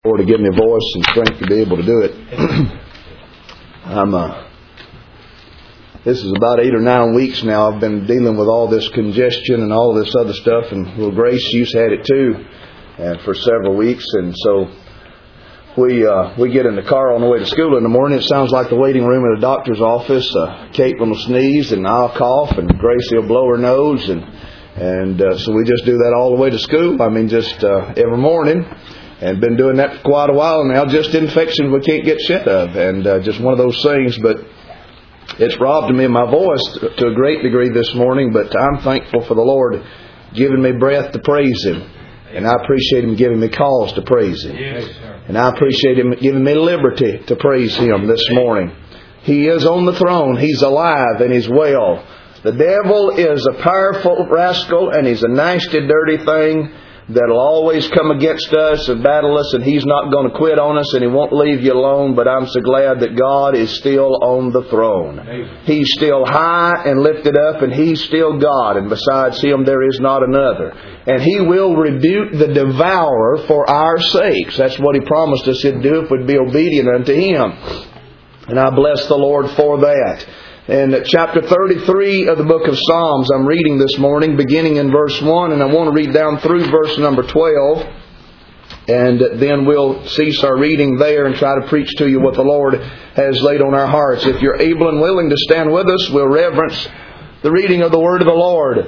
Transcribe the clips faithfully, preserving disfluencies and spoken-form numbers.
Lord to give me a voice and strength to be able to do it. I'm uh, this is about eight or nine weeks now. I've been dealing with all this congestion and all this other stuff, and little Grace, she's had it too, and for several weeks. And so we uh, we get in the car on the way to school in the morning. It sounds like the waiting room at a doctor's office. Uh, Caitlin will sneeze, and I'll cough, and Grace will blow her nose, and and uh, so we just do that all the way to school. I mean, just uh, every morning. And been doing that for quite a while now. Just infections we can't get rid of. And uh, just one of those things. But it's robbed me of my voice to a great degree this morning. But I'm thankful for the Lord giving me breath to praise Him. And I appreciate Him giving me cause to praise Him. Yes, and I appreciate Him giving me liberty to praise Him this morning. He is on the throne. He's alive and He's well. The devil is a powerful rascal, and he's a nasty, dirty thing that'll always come against us and battle us, and he's not going to quit on us, and he won't leave you alone. But I'm so glad that God is still on the throne. Amen. He's still high and lifted up, and He's still God, and besides Him there is not another. And He will rebuke the devourer for our sakes. That's what He promised us He'd do if we'd be obedient unto Him. And I bless the Lord for that. In chapter thirty-three of the book of Psalms, I'm reading this morning, beginning in verse one, and I want to read down through verse number twelve, and then we'll cease our reading there and try to preach to you what the Lord has laid on our hearts. If you're able and willing to stand with us, we'll reverence the reading of the Word of the Lord.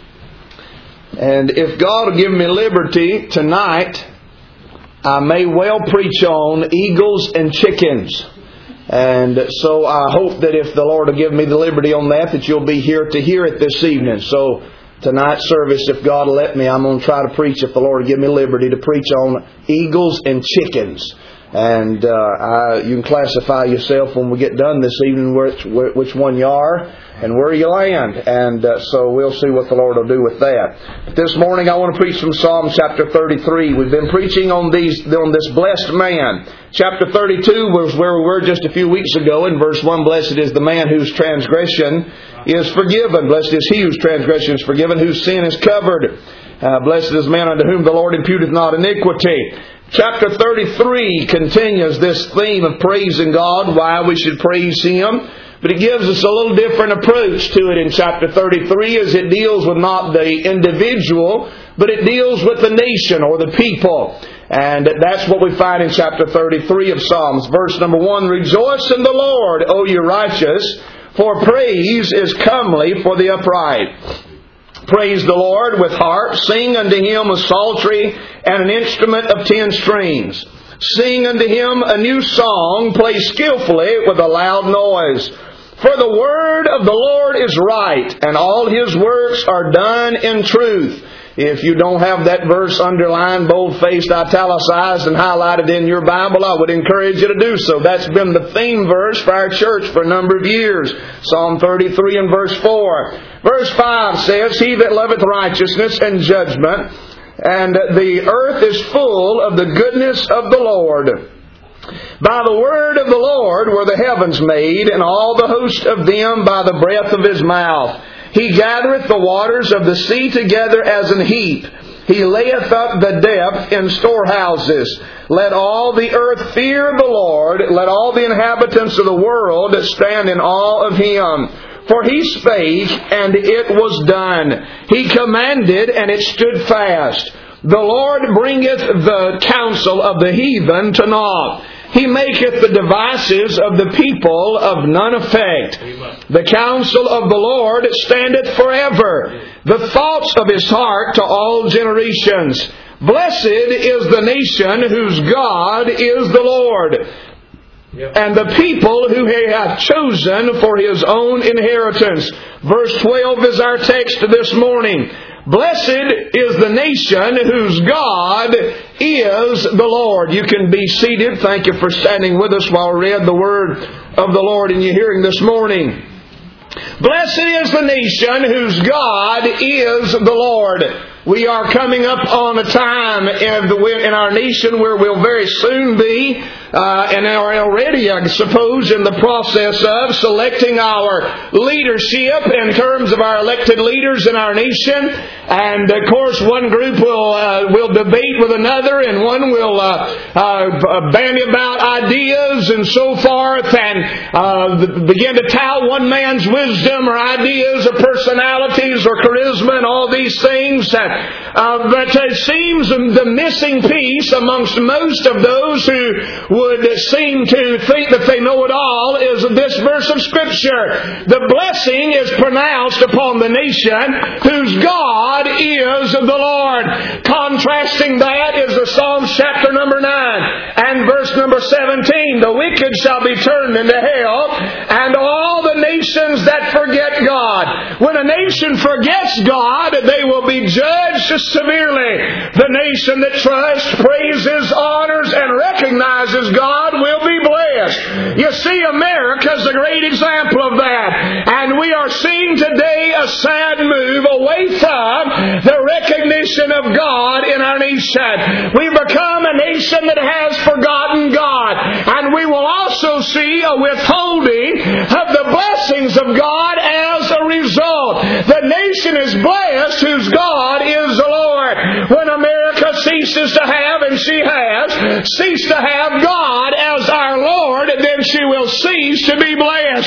And if God will give me liberty tonight, I may well preach on eagles and chickens. And so I hope that if the Lord will give me the liberty on that, that you'll be here to hear it this evening. So tonight's service, if God will let me, I'm going to try to preach, if the Lord will give me liberty, to preach on eagles and chickens. And uh, I, you can classify yourself when we get done this evening which, which one you are and where you land. And uh, so we'll see what the Lord will do with that. But this morning I want to preach from Psalm chapter thirty-three. We've been preaching on these on this blessed man. Chapter thirty-two was where we were just a few weeks ago. In verse one, blessed is the man whose transgression is forgiven. Blessed is he whose transgression is forgiven, whose sin is covered. Uh, blessed is the man unto whom the Lord imputeth not iniquity. Chapter thirty-three continues this theme of praising God, why we should praise Him. But it gives us a little different approach to it in chapter thirty-three, as it deals with not the individual, but it deals with the nation or the people. And that's what we find in chapter thirty-three of Psalms. Verse number one, rejoice in the Lord, O ye righteous, for praise is comely for the upright. Praise the Lord with harp. Sing unto Him a psaltery and an instrument of ten strings. Sing unto Him a new song. Play skillfully with a loud noise. For the word of the Lord is right, and all His works are done in truth. If you don't have that verse underlined, bold-faced, italicized, and highlighted in your Bible, I would encourage you to do so. That's been the theme verse for our church for a number of years. Psalm thirty-three and verse four. Verse five says, He that loveth righteousness and judgment, and the earth is full of the goodness of the Lord. By the word of the Lord were the heavens made, and all the host of them by the breath of His mouth. He gathereth the waters of the sea together as an heap. He layeth up the depth in storehouses. Let all the earth fear the Lord. Let all the inhabitants of the world stand in awe of Him. For He spake, and it was done. He commanded, and it stood fast. The Lord bringeth the counsel of the heathen to naught. He maketh the devices of the people of none effect. Amen. The counsel of the Lord standeth forever, the thoughts of His heart to all generations. Blessed is the nation whose God is the Lord, yep. And the people who He hath chosen for His own inheritance. Verse twelve is our text this morning. Blessed is the nation whose God is the Lord. You can be seated. Thank you for standing with us while we read the word of the Lord in your hearing this morning. Blessed is the nation whose God is the Lord. We are coming up on a time in, the, in our nation where we'll very soon be, uh, and are already, I suppose, in the process of selecting our leadership in terms of our elected leaders in our nation. And of course, one group will uh, will debate with another, and one will uh, uh, bandy about ideas and so forth, and uh, begin to tout one man's wisdom or ideas or personalities or charisma and all these things. Uh, but it seems the missing piece amongst most of those who would seem to think that they know it all is this verse of Scripture. The blessing is pronounced upon the nation whose God is the Lord. Contrasting that is the Psalms chapter number nine and verse number seventeen. The wicked shall be turned into hell, and all the nations that forget God. When a nation forgets God, they will be judged severely. The nation that trusts, praises, honors, and recognizes God will be blessed. You see, America is a great example of that. And we are seeing today a sad move away from the recognition of God in our nation. We've become a nation that has forgotten God. And we will also see a withholding of the blessings of God as a result. The nation is blessed whose God is the Lord. When America ceases to have, and she has, ceased to have God as our Lord, then she will cease to be blessed.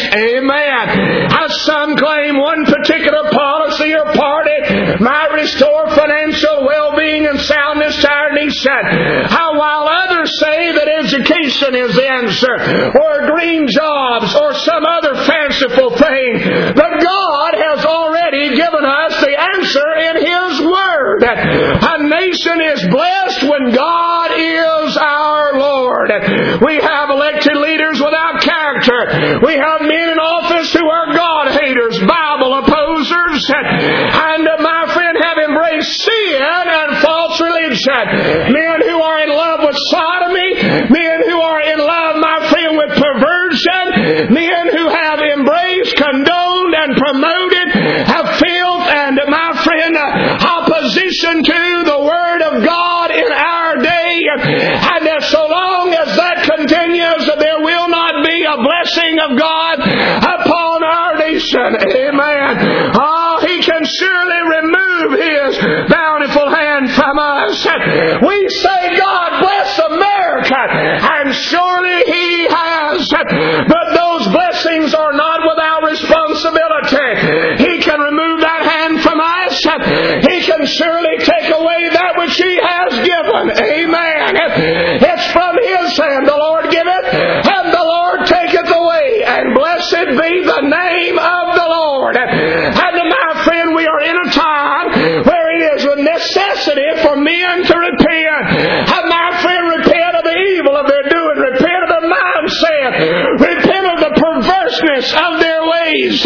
Amen. As some claim one particular policy or party might restore financial well-being and soundness to our nation, how while others say that education is the answer, or green jobs, or some other fanciful thing, but God has already given us the answer in His Word. A nation is blessed when God is our Lord. We have elected leaders without character. We have men in office who are God haters, Bible opposers, and my friend have embraced sin and false religion. Men who are in love with sodomy, men who are in love, my friend, with perversion, men who have embraced, condoned, and promoted have filth and, my friend, opposition to the Word of God in our day. And so long as that continues, there will not be a blessing of God upon our nation. Amen. Oh, He can surely remove His bountiful hand from us. We say, God bless America, and surely He has. But those blessings are not without responsibility. He can remove that hand from us. He can surely take away that which He has given. Amen. It's from His hand. The Lord giveth, and the Lord taketh away. And blessed be the name of the Lord. And my friend, we are in a time where it is a necessity for men to repent. And my friend, repent of the evil of their doing. Repent of the mindset. Repent of the perverseness of their ways.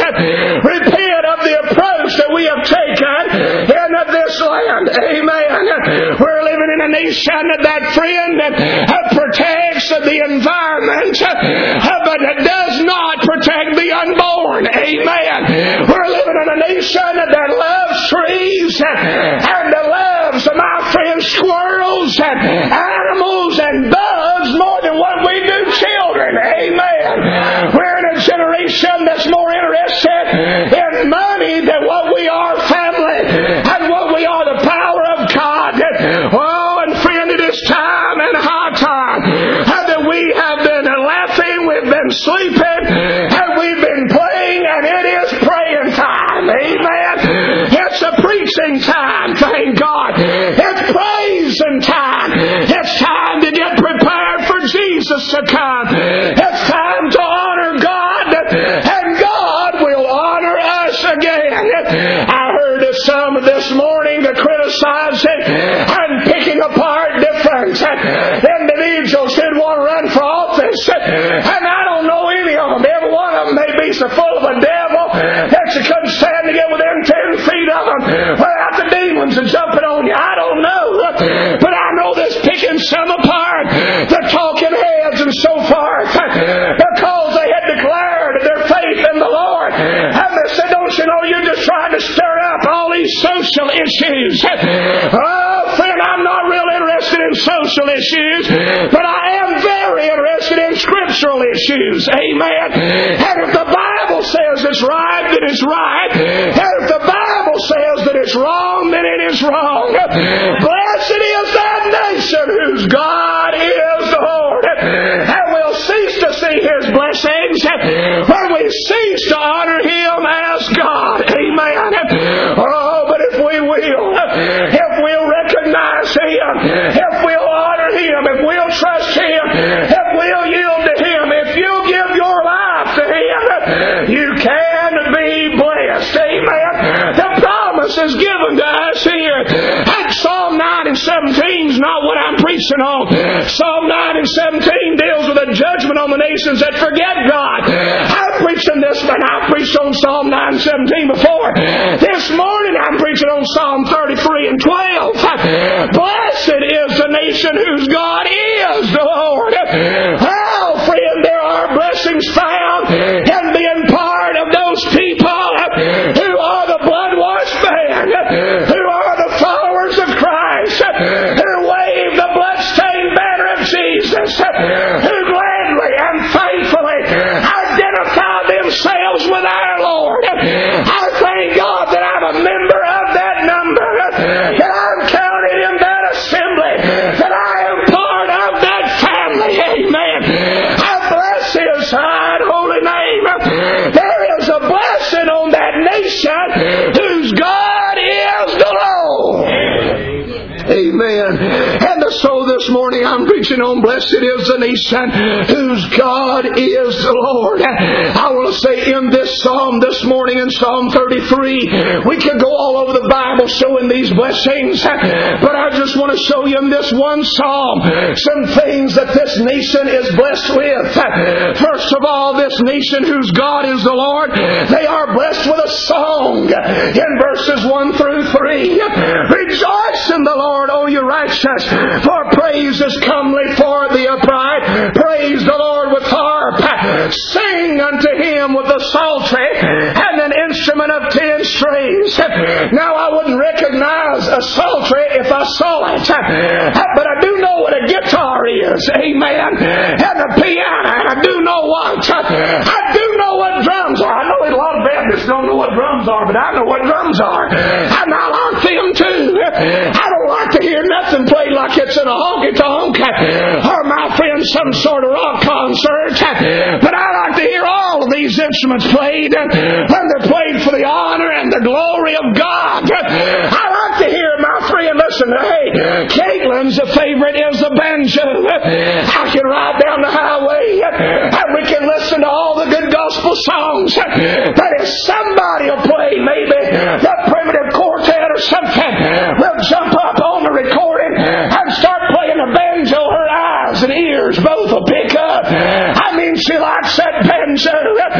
Repent of the approach that we have taken in this land. Amen. We're living in a nation that, friend, that protects the environment, but does not protect the unborn. Amen. We're living in a nation that loves trees and loves, my friend, squirrels and animals and bugs more than what we do children. Amen. We're in a generation that's more interested in money than what we are family and what we are the power of God. Oh, and friend, it is time and high time that we have been laughing, we've been sleeping, and we've been playing, and it is praying time. Amen. It's a preaching time, thank God. It's praising time. It's time to get prepared for Jesus to come. It's time to honor God, and God will honor us again. I heard some this morning that criticizing and picking apart different individuals who want to run for office. And I don't know any of them. Every one of them may be so full of a devil that you couldn't stand to get within ten feet of them without the demons are jumping on you. I don't know. But I know this picking some apart, the talking heads and so forth, because they had declared their faith in the Lord. And they said, don't you know, you're just trying to stir up all these social issues. Oh, friend, I'm not real interested in social issues, but I am very interested in scriptural issues. Amen. And if the Bible says it's right, then it's right. And if the Bible says that it's wrong, then it is wrong. Blessed is that nation whose God is the Lord. And we'll cease to see His blessings when we cease to honor Him as God. Amen. Oh, but if we will, if we'll recognize Him, if we'll honor Him, if we'll trust Him, if we'll yield to Him, if you'll give your life to Him, you can be blessed. Amen. The promise is given to us here. And Psalm nine and seventeen is not what I'm preaching on. Psalm nine and seventeen deals with a judgment on the nations that forget God. I'm preaching this, but I preached on Psalm nine and seventeen before. This morning I'm preaching on Psalm thirty-three and twelve. Blessed is the nation whose God is the Lord. Oh, friend, there are blessings found in being part of those people who are the blood-washed band, who are the followers of Christ, who wave the blood-stained banner of Jesus, who gladly and faithfully identify themselves with our Lord. I thank God that I'm a member of that number, that I'm counted in that assembly, that I am part of that family. Amen. I bless His high and holy name. There is a blessing on that nation whose God is the Lord. Amen. And so this morning I'm preaching on blessed is the nation whose God is the Lord. I want to say in this psalm this morning, in Psalm thirty-three, we could go all over the Bible showing these blessings, but I just want to show you in this one psalm some things that this nation is blessed with. First of all, this nation whose God is the Lord, they are blessed with a song in verses one through three. Rejoice in the Lord, O you righteous, for praise is comely for the upright. Praise the Lord with harp. Sing unto Him with the psaltery and an instrument of ten strings. Now I wouldn't recognize a psaltery if I saw it, but I do know what a guitar is. Amen. And a piano, and I do know what. I do know what drums are. I know a lot of Baptists don't know what drums are, but I know what drums are. And I like them too. I don't like to hear nothing played like it's in a honky-tonk or, my friend, some sort of rock concert. But I like to hear all of these instruments played when they're played for the honor and the glory of God. I like to hear, my friend, listen, hey, Caitlin's favorite is the banjo. I can ride down the highway and we can listen to all the good gospel songs. But if somebody will play maybe the primitive quartet or something, we'll jump up on the recording and start playing the banjo. Her eyes and ears both will pick up. I mean, she likes that banjo.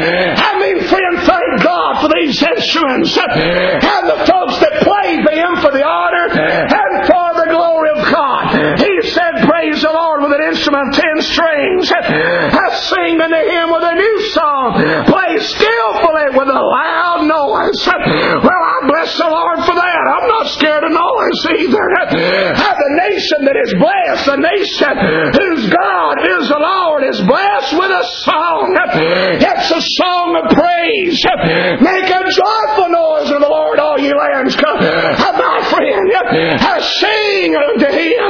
I mean, friend, thank God for these instruments and the folks that play them for the honor and for the glory of God. He said, praise the Lord with an instrument of ten strings. I sing unto Him with a new song. Play skillfully with a loud noise. Well, I bless the Lord for that. I'm not scared of noise either. How the nation that is blessed, the nation whose God is the Lord, is blessed with a song. It's a song of praise. Make a joyful noise unto the Lord, all ye lands. Come, my friend, sing unto Him.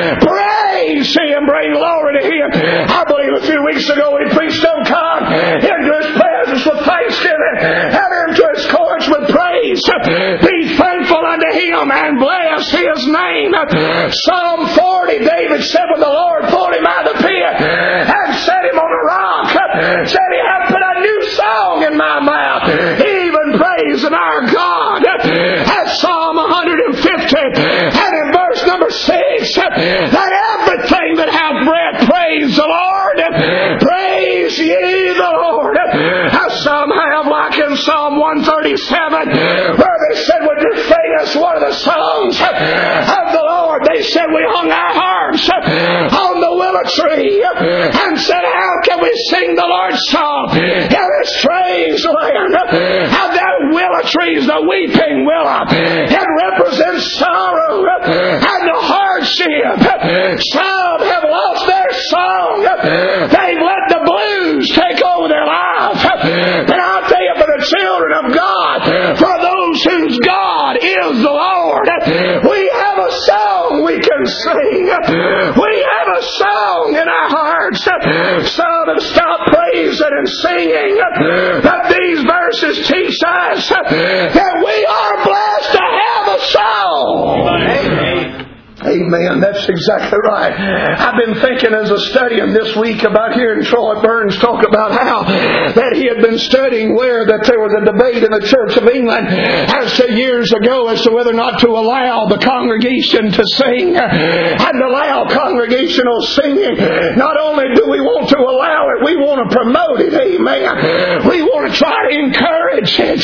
Praise Him. Bring glory to Him. I believe a few weeks ago we preached on God into His presence with thanksgiving and into His courts with praise. Be thankful unto Him and bless His name. Psalm forty, David said, when the Lord pulled him out of the pit and set him on a rock, said He hath put a new song in my mouth, even praising our God. That's Psalm one fifty. And in verse number six, that everything that hath breath praise the Lord. Praise ye the Lord. As some have, like in Psalm one thirty-seven, where they said, would you sing us one of the songs of the Lord? They said, we hung our harps on the willow tree and said, how can we sing the Lord's song in a strange land? How that willow sycamore tree is the weeping willow. It represents sorrow and the hardship. Some have lost their song. They've let the blues take over their life. But I'll tell you, for the children of God, for those whose God is the Lord, we have a song we can sing. We have a song in our hearts. Some have stopped praising and singing. But these verses teach us that we are blessed to have a song. Amen. Amen. That's exactly right. I've been thinking as a studying this week about hearing Troy Burns talk about how that he had been studying where that there was a debate in the Church of England as to years ago as to whether or not to allow the congregation to sing and allow congregational singing. Not only do we want to allow it, we want to promote it. Amen. We want to try to encourage it.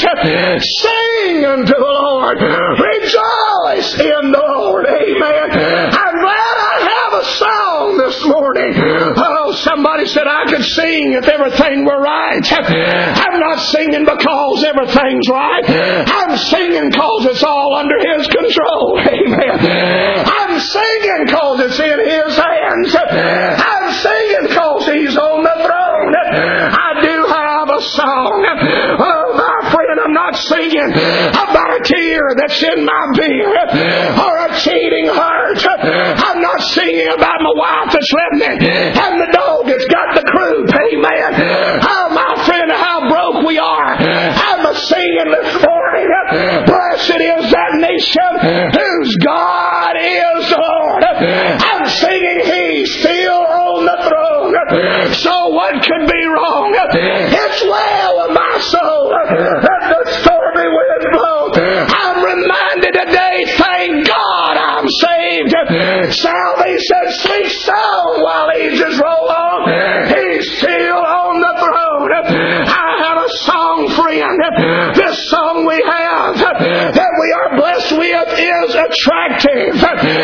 Sing unto the Lord. Rejoice in the Lord. Amen. I'm glad I have a song this morning. Oh, somebody said I could sing if everything were right. I'm not singing because everything's right. I'm singing because it's all under His control. Amen. I'm singing because it's in His hands. I'm singing because He's on the throne. I do have a song. Oh, my friend, I'm not singing about a tear that's in my beard or a cheating heart. I'm not singing about my wife that's left me and the dog that's got the croup. Amen. Oh, my friend, how broke we are. I'm singing this morning. Blessed is that nation whose God is the Lord. I'm singing He's still on the throne. So what could be wrong? It's well with my soul. Let the stormy wind blow. I'm reminded today, thank God I'm saved. Salvation, sweet sound while ages roll on. He's still on the throne. I have a song, friend. This song we have that we are blessed with is attractive.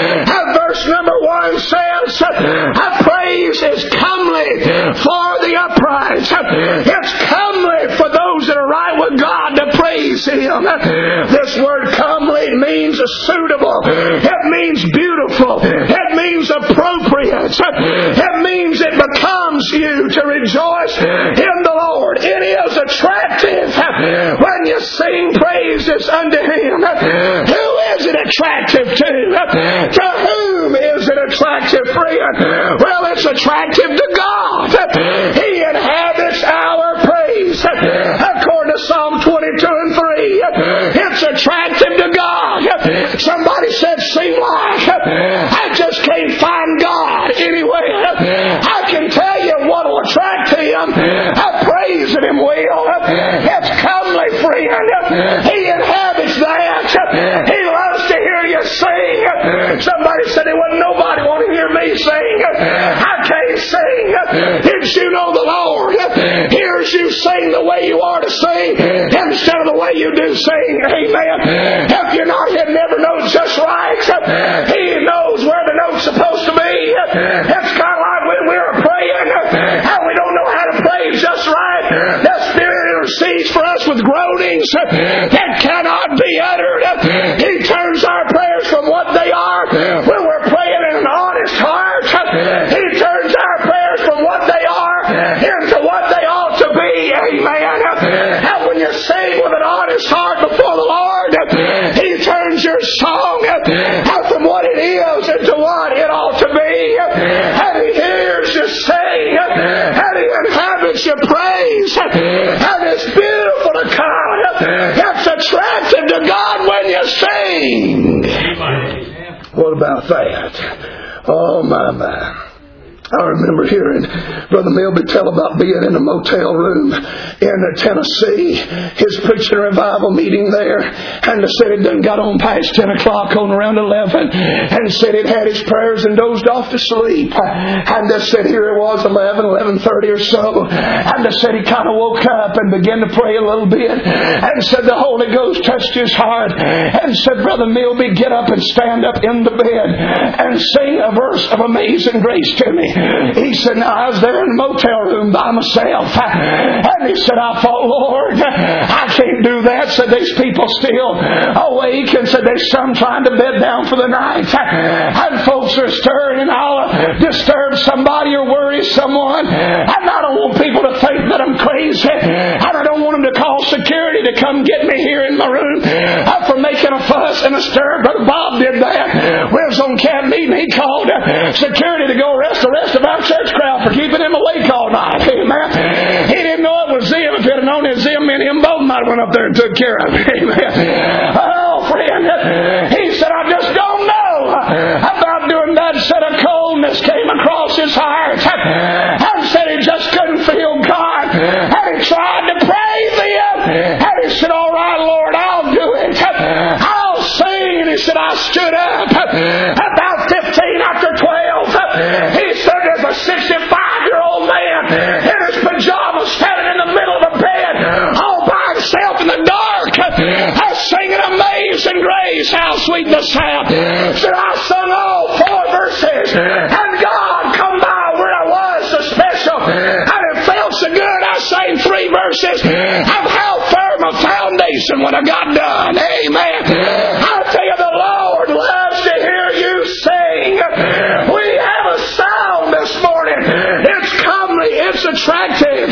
Verse number one says, a praise is comely for the upright. It's comely for those that are right with God to praise Him. This word comely means suitable. It means beautiful. It means appropriate. It means it becomes you to rejoice in the Lord. It is attractive when you sing praises unto Him. Who is it attractive to? To whom is it attractive, friend? Well, it's attractive to God. He inhabits our praise. According to Psalm twenty-two and three, it's attractive to God. Somebody said, seem like I just can't find God anywhere. I can tell you what will attract Him. I praise Him will. It's comely, friend. He inhabits that. He loves to hear you sing. Somebody said there wasn't nobody want to hear me sing. I can't sing. Didn't you know the Lord hears you sing the way you are to sing instead of the way you do sing? Amen. If you're not hitting every note just right, He knows where the note's supposed to be. It's kind of like when we were praying and we don't know how to pray just right. The Spirit intercedes for us with groanings that cannot be uttered. He turns our prayers from what they are when we're praying in an honest heart. He turns our prayers from what they are into what they ought to be. Amen. And when you sing with an honest heart before the Lord, He turns your song from what it is into what it ought to be. And He hears you sing. And He inhabits your praise. And it's beautiful to God. It's attractive to God when you sing. What about that? Oh, my, my. I remember hearing Brother Milby tell about being in a motel room in Tennessee. His preaching revival meeting there. And they said it done got on past ten o'clock, on around eleven. And said it had his prayers and dozed off to sleep. And they said here it was eleven, eleven thirty or so. And they said he kind of woke up and began to pray a little bit. And said the Holy Ghost touched his heart. And said, Brother Milby, get up and stand up in the bed and sing a verse of Amazing Grace to me. He said, now I was there in the motel room by myself. And he said, I thought, Lord, I can't didn't do that. Said these people still awake, and said there's some trying to bed down for the night. And folks are stirring, and I'll disturb somebody or worry someone. And I don't want people to think that I'm crazy. And I don't want them to call security to come get me here in my room for making a fuss and a stir. Brother Bob did that. We was on camp meeting. He called security to go arrest the rest of our church crowd for keeping him awake all night. Amen. He didn't know it was them. If he'd have known it was them, me and him both might have went up there and took care of it. Amen. Oh, friend. He said, I just don't know about doing that. Said a coldness came across his heart. And said he just couldn't feel God. And he tried to pray them. And he said, all right, Lord, I'll do it. I'll sing. And he said, I stood up about fifteen after twelve. He said, there's a sixty-five-year-old man in his pajamas standing in the middle of the bed all by himself in the dark. I singing Amazing Grace, how sweet the sound. Said I sung all four verses, and God come by where I was so special, and it felt so good. I sang three verses. I've held firm a foundation when I got done. Amen. I tell you, the Lord loves to hear you sing. We have a sound this morning. It's comely. It's attractive.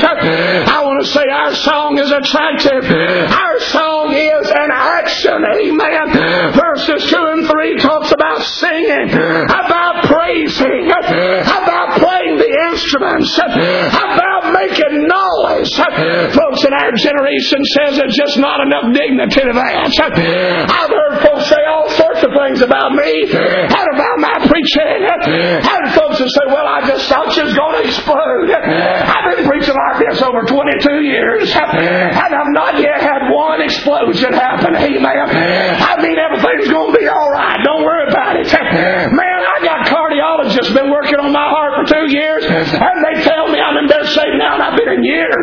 I want to say our song is attractive. Our song is an action. Amen. Verses two and three talks about singing, about praising, about playing the instruments, about making noise. Folks in our generation says there's just not enough dignity to that. I've heard folks say all sorts of things about me and about my preaching. And folks will say, well, I just thought you was going to explode. I've been preaching like this over twenty-two years, and I've not yet had one explosion happen. Amen. I mean, everything's going to be all right. Don't worry about it. Man, I got cardiologists been working on my heart for two years, and they tell me I'm in better shape now than I've been in years.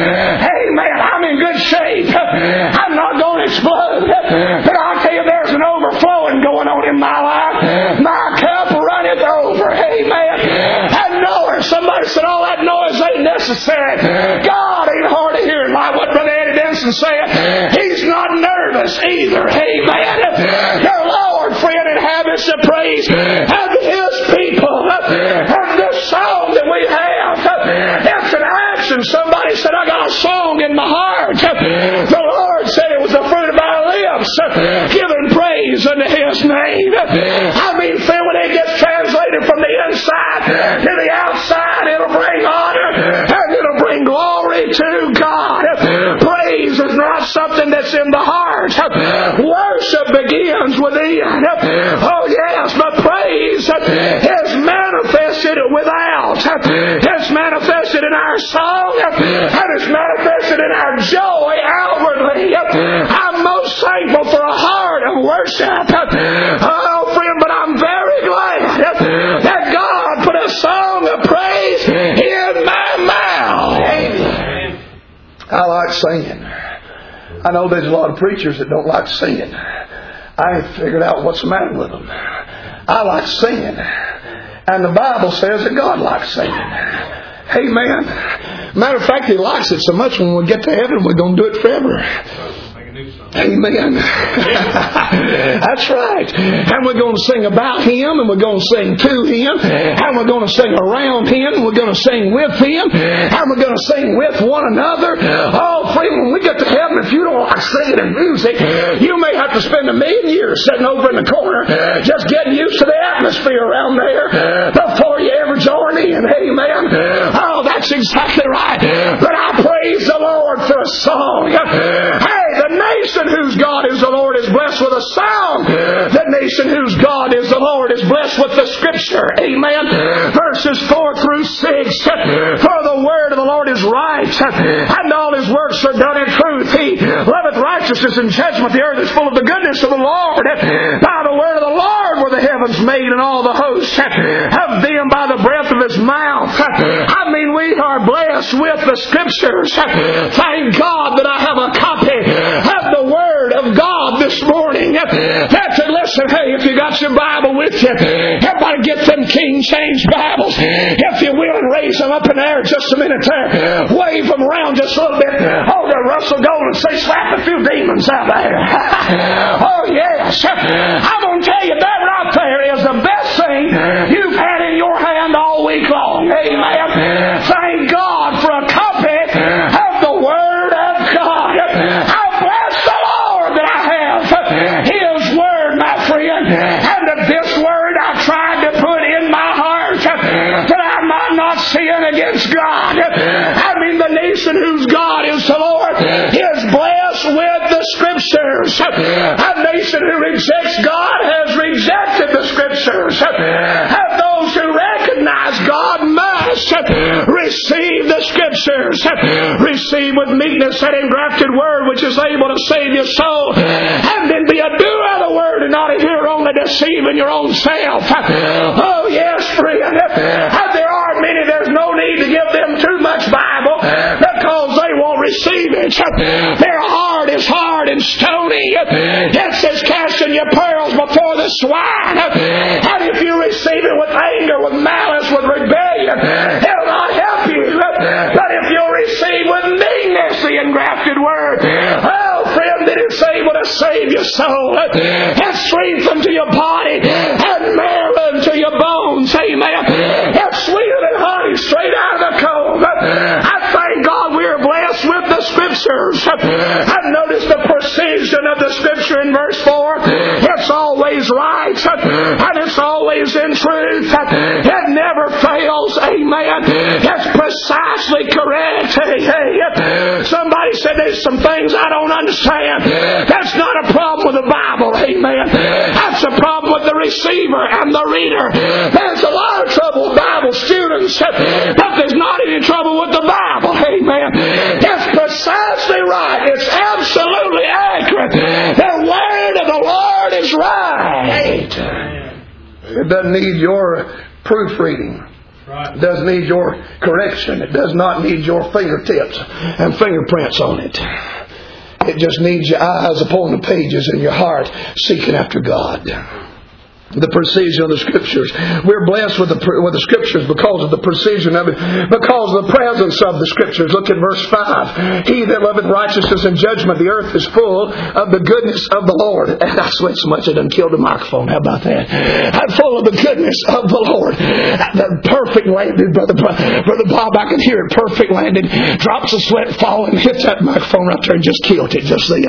Amen. I'm in good shape. I'm not going to explode. But I'll tell you, there's an overflowing going on in my life. My cup runneth over. Amen. And noise. Somebody said, oh, that noise ain't necessary. God ain't hard of hearing, like what Brother Eddie Denson said. He's not nervous either. Amen. The Lord, friend, inhabits the praise of His people. And this song that we have, it's an action. Somebody said, I got a song in my heart. The Lord said it was the fruit of our lips, giving praise unto His name. I mean, friend, when it gets translated from the inside to the outside, it'll bring honor and it'll bring glory to God. Praise is not something that's in the heart. Worship begins within. Oh yes, but praise is manifested without. It's manifested in our song, and it's manifested in our joy outwardly. I'm most thankful for a heart of worship. Oh friend, but I'm very glad that God put a song of praise in my mouth. Amen. I like singing. I know there's a lot of preachers that don't like singing. I ain't figured out what's the matter with them. I like singing. And the Bible says that God likes singing. Amen. Matter of fact, He likes it so much when we get to heaven, we're going to do it forever. Amen. That's right. And we're going to sing about Him, and we're going to sing to Him, and we're going to sing around Him, and we're going to sing with Him, and we're going to sing with one another. Oh, friend, when we get to heaven, if you don't like singing and music, you may have to spend a million years sitting over in the corner just getting used to the atmosphere around there before you ever join in. Amen. Oh, that's exactly right. But I praise the Lord for a song. Hey, the nation whose God is the Lord is blessed with a sound. The nation whose God is the Lord is blessed with the Scripture. Amen. Verses four through six. For the word of the Lord is right, and all His works are done in truth. He loveth righteousness and judgment. The earth is full of the goodness of the Lord. By the word of the Lord were the heavens made, and all the hosts of them by the breath of His mouth. I mean, we are blessed with the Scriptures. Thank God that I have a copy of the Word of God this morning. That said, listen, hey, if you got your Bible with you, everybody get them King James Bibles, if you will, and raise them up in the air just a minute there. Wave them around just a little bit. Oh, the Russell Golden say, slap a few demons out there. Oh, yes. I'm going to tell you, that right there is the best thing you've had in your hand all week long. Amen. Thank God for a copy of the Word of God. I bless the Lord that I have His Word, my friend. And of this Word I tried to put in my heart that I might not sin against God. I mean, the nation whose God is the Lord is blessed with the Scriptures. A nation who rejects God has rejected the Scriptures. And those who recognize God must receive the Scriptures. Receive with meekness that engrafted Word which is able to save your soul. And then be a doer of the Word and not a hearer, only deceiving your own self. Oh yes, friend. And there are many, there's no need to give them too much Bible because they won't receive it. Their heart is hard and stony. It says, casting your pearls before the swine. And if you receive it with anger, with malice, with rebellion, it'll not help you. But if you'll receive with meekness the engrafted Word, oh friend, that is able to save your soul. It's strength unto your body and marrow unto your bones. Amen. It's sweeter than honey straight out of the comb. I thank God we are blessed with the Scriptures. And notice the precision of the Scripture in verse four. It's always right and it's always in truth. It never fails. Amen. It's precisely correct. Hey, hey. Somebody said there's some things I don't understand. That's not a problem with the Bible. Amen. That's a problem with the receiver and the reader. There's a lot of trouble with Bible students, but there's not any trouble with the Bible. Amen. It's precisely right. It's absolutely accurate. The Word of the Lord is right. It doesn't need your proofreading. It doesn't need your correction. It does not need your fingertips and fingerprints on it. It just needs your eyes upon the pages and your heart seeking after God. The precision of the Scriptures. We're blessed with the with the Scriptures because of the precision of it, because of the presence of the Scriptures. Look at verse five. He that loveth righteousness and judgment, the earth is full of the goodness of the Lord. And I sweat so much I done killed the microphone. How about that? I'm full of the goodness of the Lord. The perfect landed, brother, brother Bob. I can hear it. Perfect landed. Drops of sweat falling, hits that microphone right there and just killed it. Just then,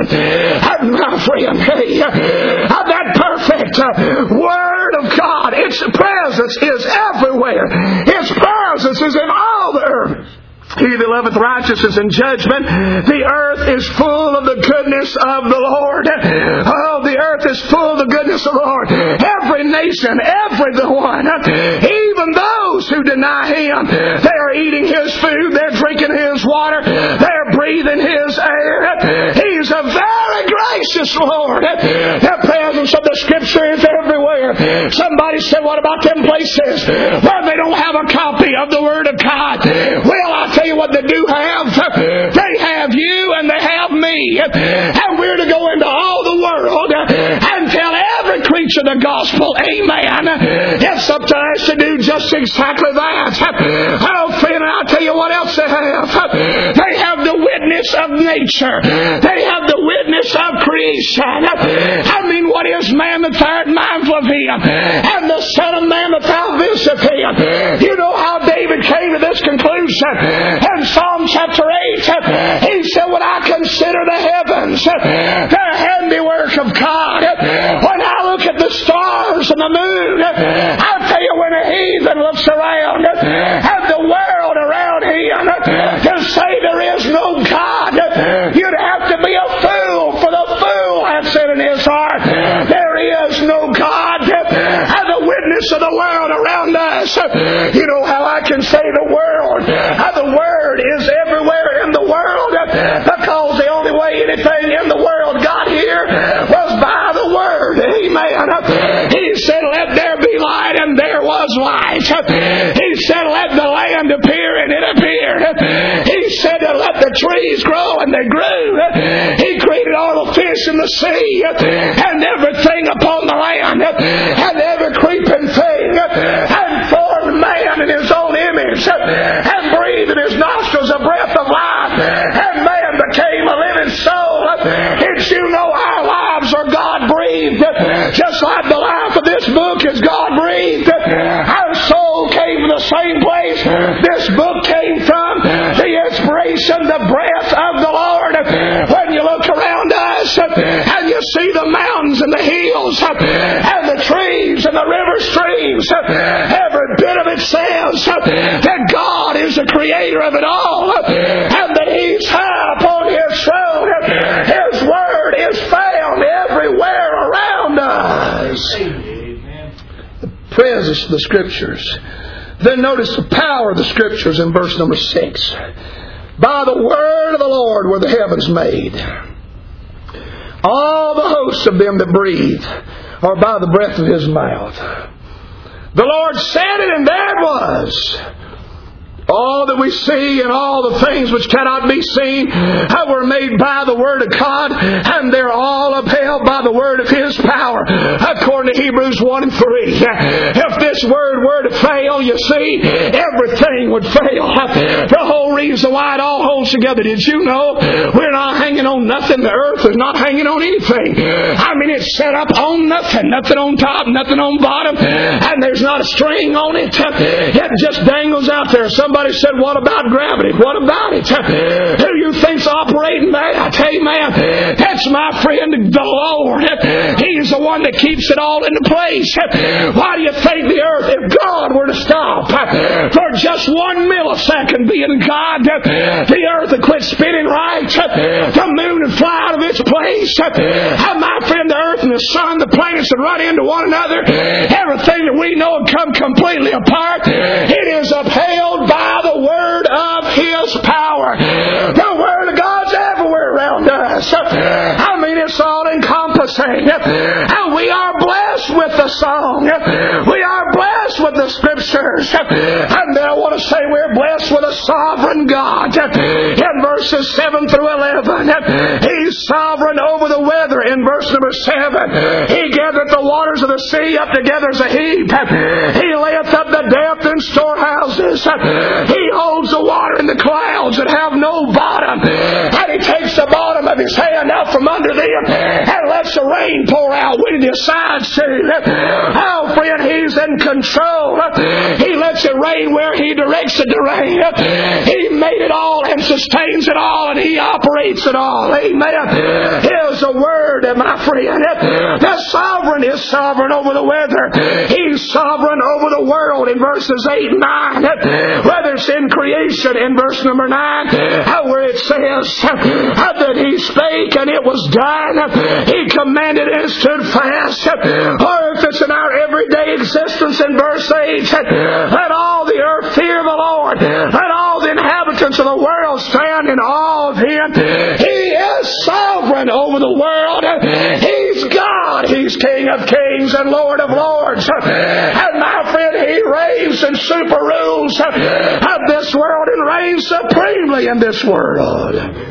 my friend, hey, that perfect uh, Word of God, its presence is everywhere. Its presence is in all the earth. He that loveth righteousness and judgment, the earth is full of the goodness of the Lord. Oh, the earth is full of the goodness of the Lord. Every nation, every the one, even those who deny Him, they are eating His food, they're drinking His water, they're breathing His air. He's a very gracious Lord. The presence of the Scripture is everywhere. Somebody said, what about them places where they don't have a copy of the Word of God? Well, I tell you what they do have. They have you and they have me. And we're to go into all the world and tell every creature the gospel. Amen. It's up to us to do just exactly that. Oh, friend, I'll tell you what else they have. They have the witness of nature. They have the witness of creation. I mean, what is man that thou art mindful of him? And the Son of Man that thou visitest him. You know how David came to this conclusion. In Psalm chapter eight, he said, when I consider the heavens, the handiwork of God, when I look at the stars and the moon, I'll tell you, when a heathen looks around and the world around him to say there is no God, you'd have to be a fool, for the fool hath said in his heart, there is no God. And the witness of the world around us, you know how I can say the world, how the Word is everywhere in the world, because the only way anything in the world got here was by the Word. Amen. He said, let there be light, and there was light. He said, let the land appear, and it appeared. He said, let the trees grow, and they grew. He created all the fish fish in the sea, and everything upon the land, and every creeping thing, and formed man in his own image, and breathed in his nostrils a breath of life, and man became a living soul. Did you know our lives are God-breathed? Just like the life of this book is God-breathed. Our soul came from the same place this book came from. The inspiration, the breath of the Lord. When you look around us and you see the mountains and the hills and the trees and the river streams, every bit of it says that God is the creator of it all, and that He's high upon His throne. His word is found everywhere around us. The presence of the Scriptures. Then notice the power of the Scriptures in verse number six. By the word of the Lord were the heavens made. All the hosts of them that breathe are by the breath of His mouth. The Lord said it, and there it was. All that we see and all the things which cannot be seen were made by the Word of God, and they're all upheld by the Word of His power, according to Hebrews one and three. If this Word were to fail, you see, everything would fail. The whole reason why it all holds together, did you know? We're not hanging on nothing. The earth is not hanging on anything. I mean, it's set up on nothing. Nothing on top, nothing on bottom, and there's not a string on it. It just dangles out there. Somebody Somebody said, what about gravity? What about it? Who do you think's operating that? I tell you, man, that's my friend, the Lord. He's the one that keeps it all into place. Why do you think the earth, if God were to stop for just one millisecond being God, the earth would quit spinning right, the moon would fly out of its place, and my friend, the earth and the sun, the planets would run into one another. Everything that we know would come completely apart. It is upheld by the word of His power. The word of God's everywhere around us. I mean, it's all encompassing. And we are blessed with the song. We are blessed with the Scriptures. And then I want to say we're blessed with a sovereign God. In verses seven through eleven, He's sovereign over the weather. In verse number seven, He gathereth the waters of the sea up together as a heap. He layeth up the depth in storehouses. He holds the water in the clouds that have no bottom. And He takes the bottom of His hand out from under them and lets the rain pour out when He decides to. Oh, friend, He's in control. He lets it rain where He directs it to rain. He made it all and sustains it all, and He operates it all. Amen. Here's a word, my friend. The sovereign is sovereign over the weather. He's sovereign over the world in verses eight and nine. Whether it's in creation in verse number nine, where it says that He spake and it was done. He commanded and it stood fast. Or if it's in our everyday existence in verse eight, let all the earth fear the Lord. Let all the inhabitants of the world stand in awe of Him. He is sovereign over the world. He's God. He's King of kings and Lord of lords. And my friend, He reigns and super rules of this world and reigns supremely in this world.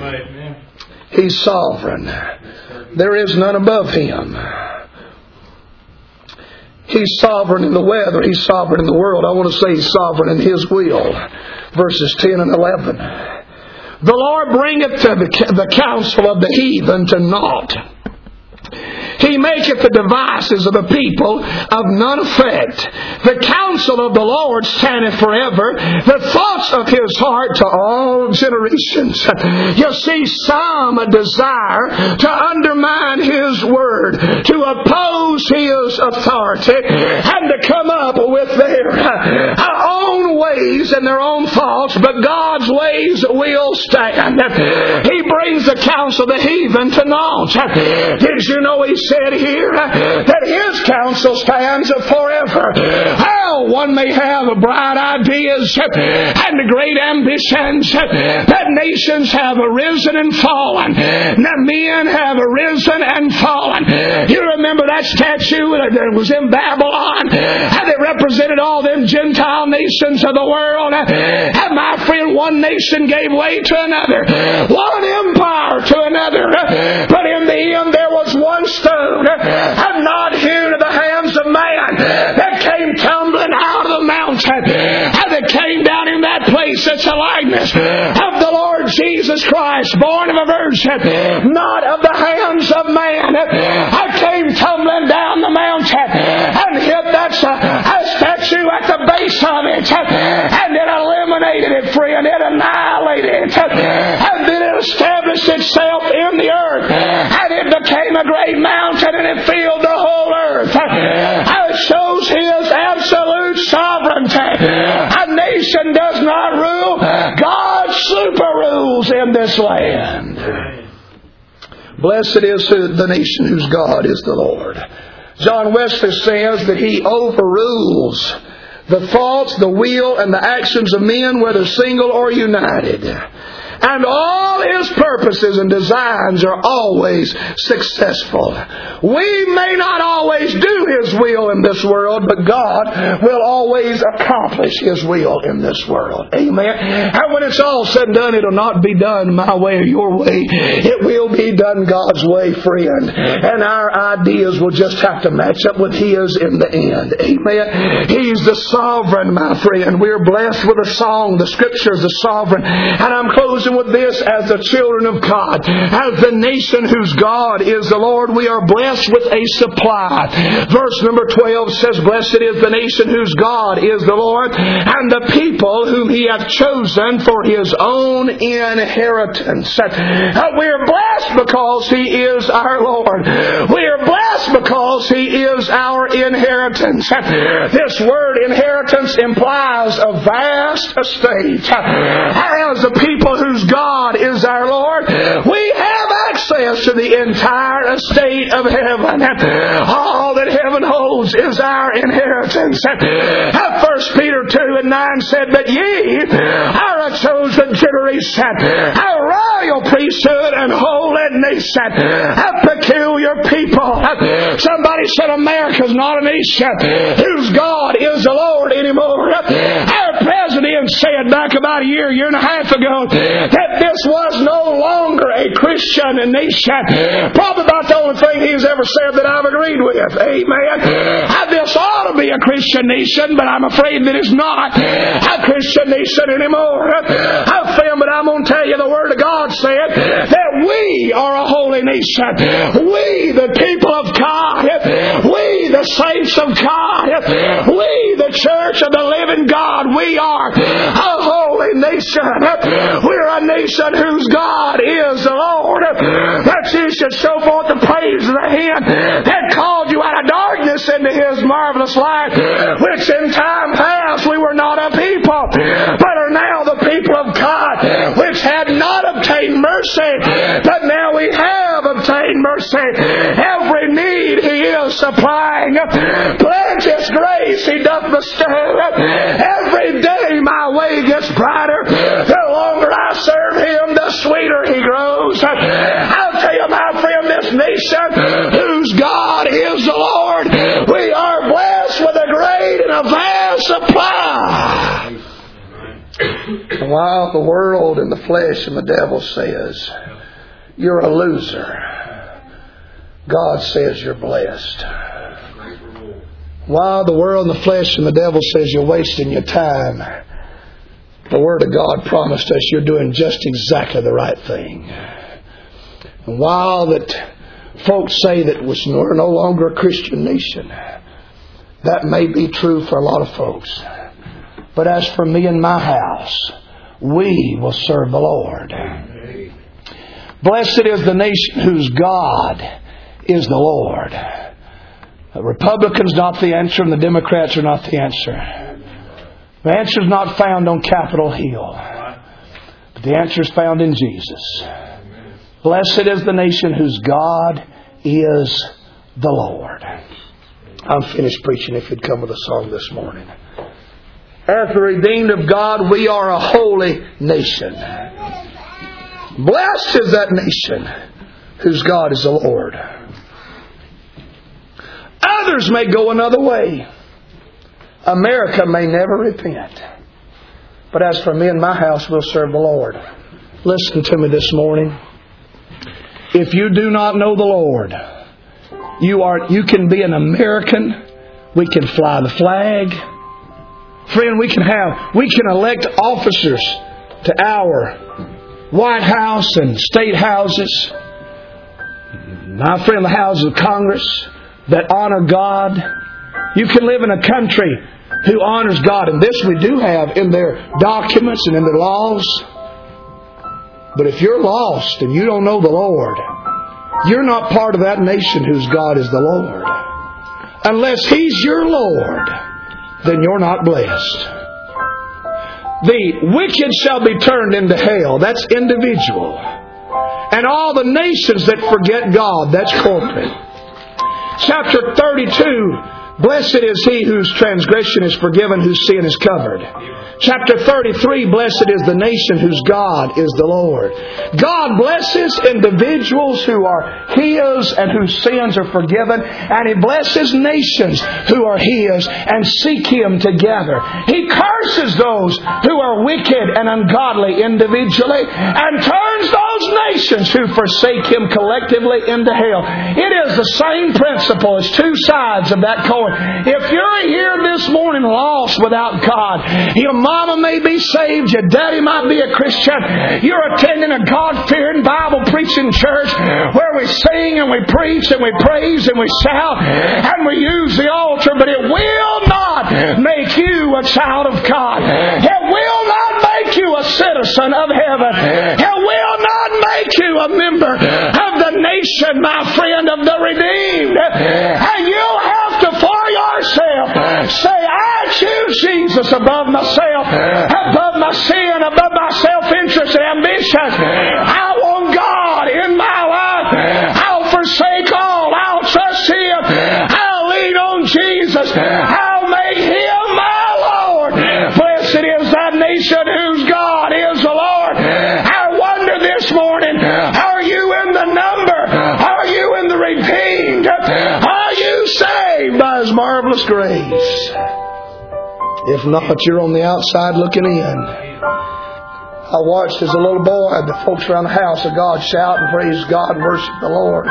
He's sovereign. There is none above Him. He's sovereign in the weather. He's sovereign in the world. I want to say He's sovereign in His will. Verses ten and eleven. The Lord bringeth the, the counsel of the heathen to naught. He maketh the devices of the people of none effect. The counsel of the Lord standeth forever, the thoughts of His heart to all generations. You see, some desire to undermine His word, to oppose His authority, and to come up with their own ways and their own thoughts, but God's ways will stand. He brings the counsel of the heathen to naught. Did you know He said here that His counsel stands forever? How one may have bright ideas and great ambitions, that nations have arisen and fallen, that men have arisen and fallen. You remember that statue that was in Babylon, and it represented all them Gentile nations of the the world. And my friend, one nation gave way to another, one empire to another. But in the end, there was one stone, and not hewn of the hands of man, that came tumbling out of the mountain, and that came down in that place. It's a likeness of the Lord Jesus Christ, born of a virgin, not of the hands of man. I came tumbling down the mountain and hit that a statue at the base of it, and it eliminated it, friend. It annihilated it, and then it established itself in the earth, and it became a great mountain, and it filled the whole earth. It shows His absolute sovereignty. A nation does not rule. God super rules in this land. Blessed is the nation whose God is the Lord. John Wesley says that He overrules the thoughts, the will, and the actions of men, whether single or united. And all His purposes and designs are always successful. We may not always do His will in this world, but God will always accomplish His will in this world. Amen. And when it's all said and done, it'll not be done my way or your way. It will be done God's way, friend. And our ideas will just have to match up with His in the end. Amen. He's the sovereign, my friend. We're blessed with a song. The Scripture is the sovereign. And I'm closing with this: as the children of God, as the nation whose God is the Lord, we are blessed with a supply. Verse number twelve says, blessed is the nation whose God is the Lord, and the people whom He hath chosen for His own inheritance. We are blessed because He is our Lord. We are blessed because He is our inheritance. This word inheritance implies a vast estate. As the people whose God is our Lord, we have access to the entire estate of heaven. All that heaven holds is our inheritance. First Peter two and nine said, but ye are a chosen generation, a royal priesthood, and holy nation, a peculiar people. Somebody said America's not a nation whose God is the Lord anymore. Our president said back about a year, year and a half ago, that this was no longer a Christian nation. Probably about the only thing he's ever said that I've agreed with. Amen. This ought to be a Christian nation, but I'm afraid that it's not a Christian nation anymore. I feel, but I'm going to tell you the Word of God said that we are a holy nation. We, the people of God. We, the saints of God. We, the church of the living God. We are a holy nation. We're a nation whose God is the Lord. That you should show forth the praise of the Him that called you out of darkness into His marvelous light, which in time past we were not a people, but are now the people of God, which had not obtained mercy, but now we have obtained mercy. Every need He is supplying. Plenteous grace He doth bestow. Every day my way gets brighter. The longer I serve Him, the sweeter He grows. I'll tell you, my friend, this nation whose God is the Lord, we are blessed with a great and a vast supply. And while the world and the flesh and the devil says you're a loser, God says you're blessed. While the world and the flesh and the devil says you're wasting your time, the Word of God promised us you're doing just exactly the right thing. And while that folks say that we're no longer a Christian nation, that may be true for a lot of folks. But as for me and my house, we will serve the Lord. Blessed is the nation whose God is the Lord. The Republicans not the answer, and the Democrats are not the answer. The answer is not found on Capitol Hill, but the answer is found in Jesus. Blessed is the nation whose God is the Lord. I'm finished preaching if you'd come with a song this morning. As the redeemed of God, we are a holy nation. Blessed is that nation whose God is the Lord. Others may go another way. America may never repent. But as for me and my house, we'll serve the Lord. Listen to me this morning. If you do not know the Lord, you are you can be an American. We can fly the flag. Friend, we can have we can elect officers to our White House and state houses. My friend, the houses of Congress that honor God. You can live in a country who honors God, and this we do have in their documents and in their laws. But if you're lost and you don't know the Lord, you're not part of that nation whose God is the Lord. Unless He's your Lord, then you're not blessed. The wicked shall be turned into hell. That's individual. And all the nations that forget God, that's corporate. Chapter thirty-two, blessed is he whose transgression is forgiven, whose sin is covered. Chapter thirty-three, blessed is the nation whose God is the Lord. God blesses individuals who are His and whose sins are forgiven. And He blesses nations who are His and seek Him together. He curses those who are wicked and ungodly individually and turns those nations who forsake Him collectively into hell. It is the same principle as two sides of that coin. If you're here this morning lost without God, your mama may be saved, your daddy might be a Christian, you're attending a God-fearing, Bible-preaching church where we sing and we preach and we praise and we shout and we use the altar, but it will not make you a child of God. It will not make you a citizen of heaven. It will not make you a member of the nation, my friend, of the redeemed. And you'll have to, for yourself, say, I choose Jesus above myself, above my sin, above my self-interest and ambition. I want God in my life. I'll forsake all. I'll trust Him. I'll lean on Jesus. I'll make Him my Lord. Blessed is that nation whose God is the Lord. I wonder this morning, are you in the number? Are you in the redeemed? Are you saved by His marvelous grace? If not, you're on the outside looking in. I watched as a little boy the folks around the house of God shout and praise God and worship the Lord.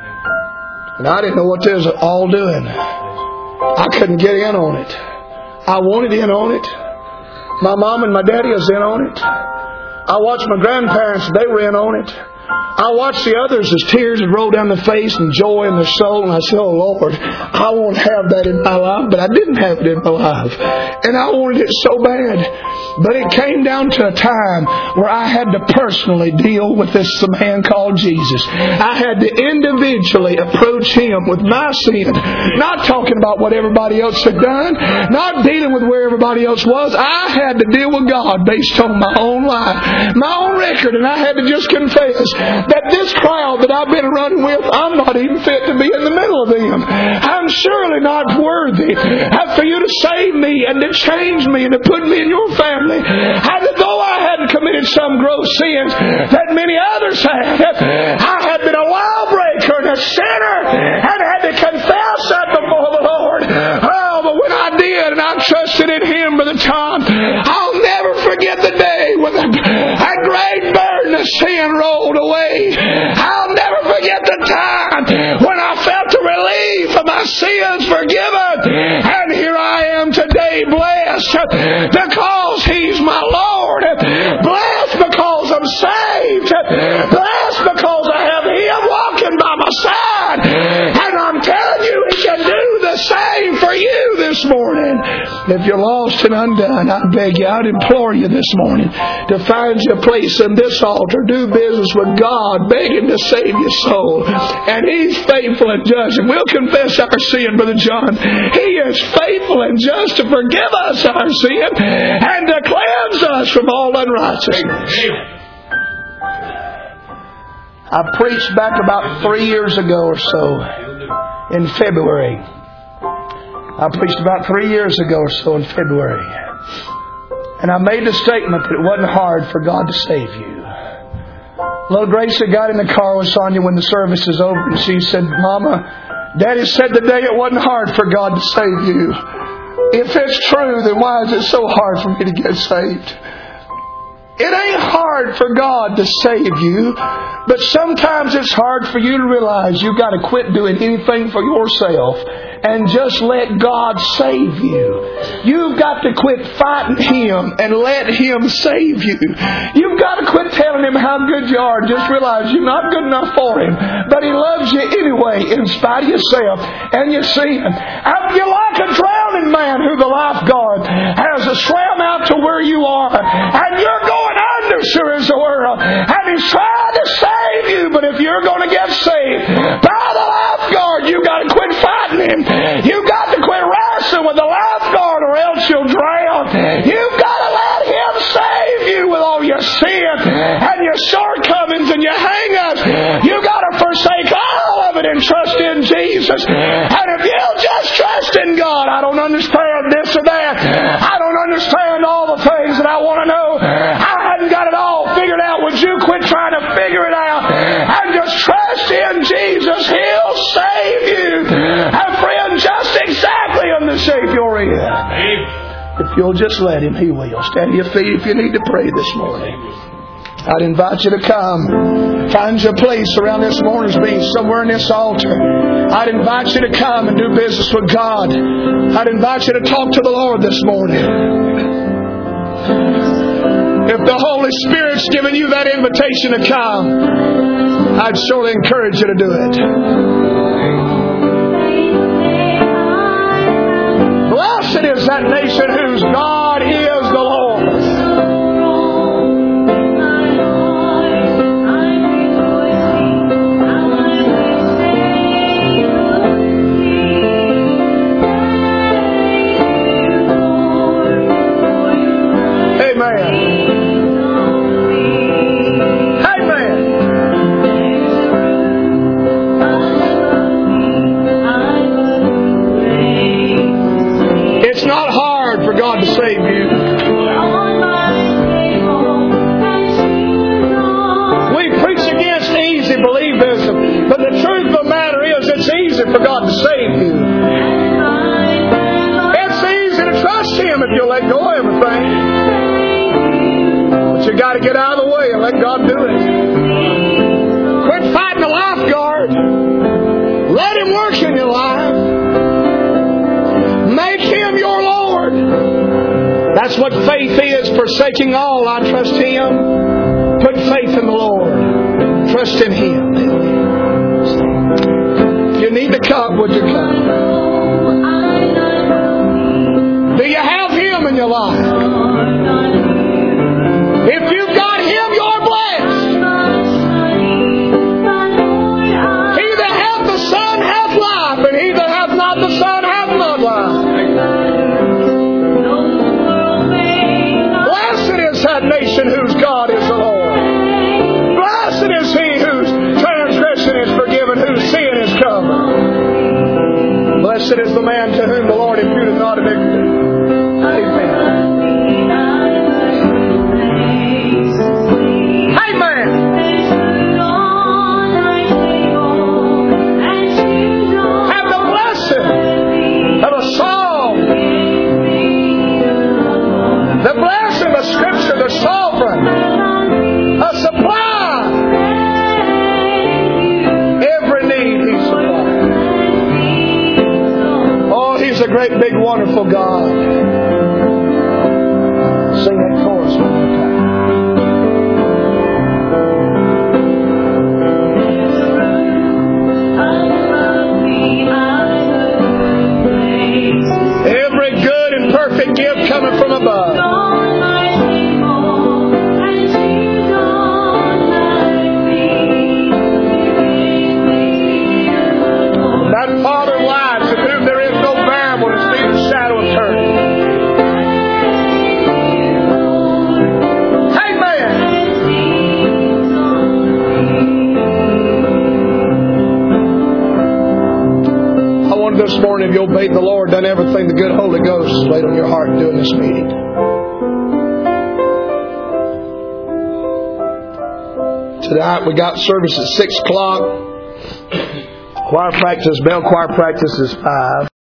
And I didn't know what they was all doing. I couldn't get in on it. I wanted in on it. My mom and my daddy was in on it. I watched my grandparents, they were in on it. I watched the others as tears would roll down their face and joy in their soul. And I said, oh Lord, I won't have that in my life. But I didn't have it in my life. And I wanted it so bad. But it came down to a time where I had to personally deal with this man called Jesus. I had to individually approach Him with my sin. Not talking about what everybody else had done. Not dealing with where everybody else was. I had to deal with God based on my own life. My own record. And I had to just confess that this crowd that I've been running with, I'm not even fit to be in the middle of them. I'm surely not worthy for you to save me and to change me and to put me in your family. And though I hadn't committed some gross sins that many others had, I had been a lawbreaker and a sinner and had to confess that before the Lord. Oh, but when I did and I trusted in Him, Brother John, I'll never forget the day when a great burden of sin rolled away. I'll never forget the time when I felt the relief of my sins forgiven. And here I am today, blessed because He's my Lord. Blessed because I'm saved. Blessed because I have Him walking by my side. And I'm telling you, He can do the same for you this morning. If you're lost and undone, I beg you, I'd implore you this morning to find you a place in this altar. Do business with God, beg Him to save your soul. And He's faithful and just. And we'll confess our sin, Brother John. He is faithful and just to forgive us our sin and to cleanse us from all unrighteousness. I preached back about three years ago or so in February. I preached about three years ago or so in February. And I made the statement that it wasn't hard for God to save you. Little Gracie got in the car with Sonia when the service was over, and she said, Mama, Daddy said today it wasn't hard for God to save you. If it's true, then why is it so hard for me to get saved? It ain't hard for God to save you, but sometimes it's hard for you to realize you've got to quit doing anything for yourself and just let God save you. You've got to quit fighting Him and let Him save you. You've got to quit telling Him how good you are. Just realize you're not good enough for Him, but He loves you anyway in spite of yourself and your sin. And you're like a drowning man who the lifeguard has swam out to where you are, and you're going under, sure as the world, and He's trying to save you. But if you're going to get saved by the lifeguard, you've got to quit fighting Him. You've got to quit wrestling with the lifeguard, or else you'll drown. You've got to let Him save you with all your sin and your shortcomings and your hang-ups. You've got to forsake all of it and trust in Jesus. And if you'll just trust in God, I don't understand this or that. I don't understand all the things that I want to know. I hadn't got it all figured out. Would you quit trying to figure it out and just trust in Jesus? He'll save you. And friend, just exactly in the shape you're in. If you'll just let Him, He will. Stand to your feet if you need to pray this morning. I'd invite you to come. Find your place around this morning's being somewhere in this altar. I'd invite you to come and do business with God. I'd invite you to talk to the Lord this morning. If the Holy Spirit's given you that invitation to come, I'd surely encourage you to do it. Blessed is that nation whose God is the Lord. God to save you. We preach against easy believism, but the truth of the matter is it's easy for God to save you. It's easy to trust Him if you'll let go of everything. But you got to get out of the way and let God do it. Quit fighting the lifeguard. Let Him work in your life. Make Him your Lord. That's what faith is, forsaking all. I trust Him. Put faith in the Lord. Trust in Him. If you need to come, would you come? Do you have Him in your life? If you've got Him, you're blessed. He that hath the Son hath life, and he that hath not the Son hath not life. That nation whose God is the Lord. Blessed is he whose transgression is forgiven, whose sin is covered. Blessed is the man to whom the Lord imputeth not iniquity. Amen. Great, big, wonderful God. Sing that chorus one more time. Every good and perfect gift coming from above. That Father lies in whom there is no variable to see the shadow of turning. Amen. I wonder this morning if you obeyed the Lord, done everything the good Holy Ghost has laid on your heart during this meeting. Tonight we got service at six o'clock. Choir practice, bell choir practice is five.